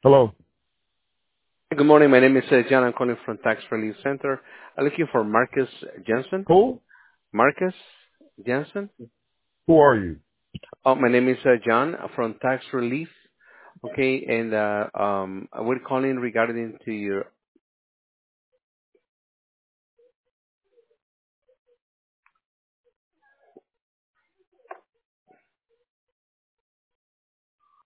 Hello. Good morning. My name is John. I'm calling from Tax Relief Center. I'm looking for Marcus Jensen. Who? Marcus Jensen? Who are you? Oh, my name is John from Tax Relief. Okay, and we're calling regarding to your